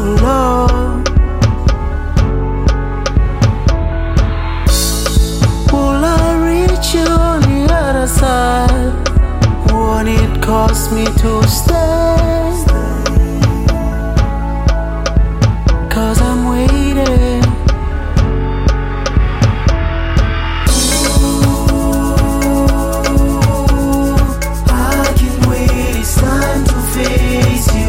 long. Will I reach you on the other side? Won't it cost me to stay? 'Cause I'm waiting. I can't wait, it's time to face you.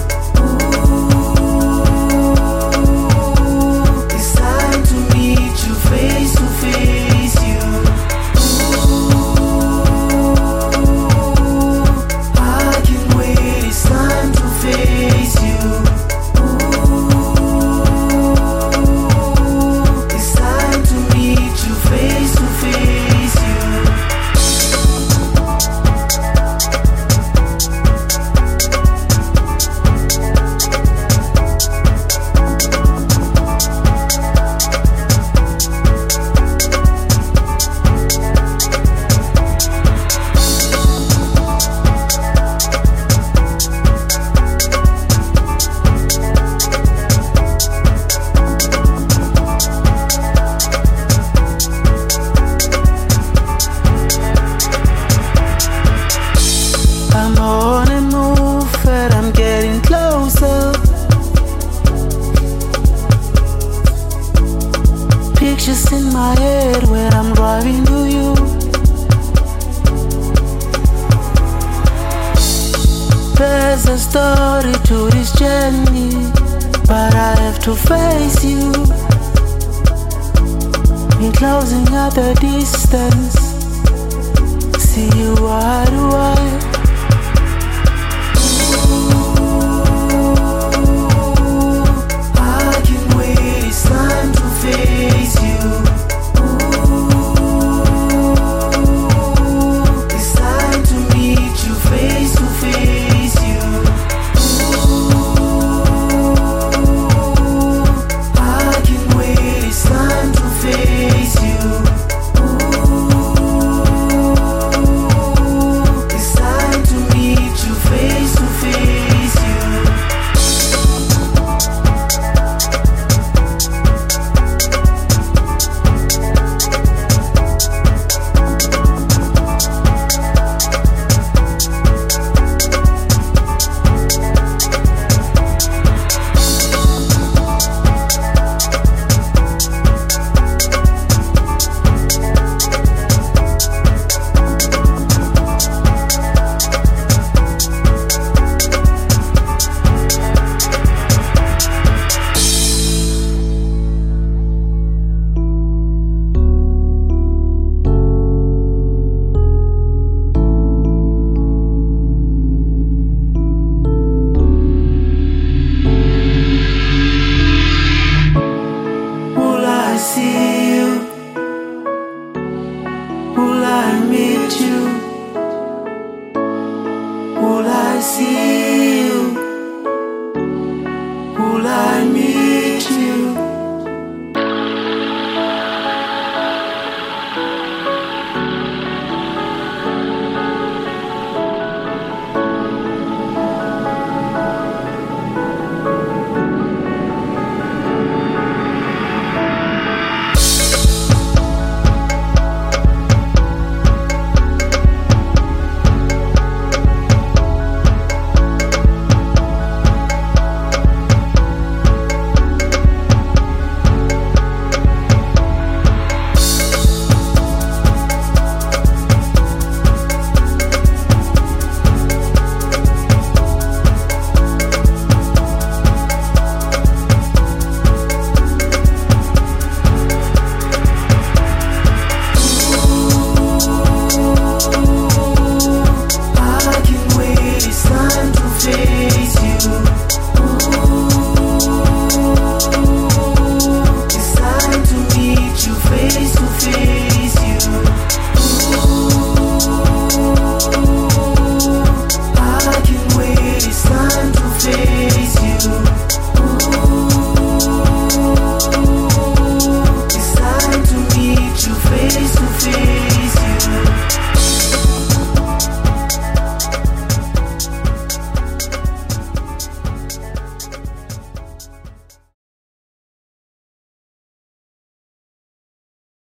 It's time to meet you face to face you. I can't wait, it's time to face you. It's time to meet you face to face you. I'm on a move and I'm getting closer. Pictures in my head when I'm driving to you. There's a story to this journey, but I have to face you. We're closing at the distance. See you eye to eye.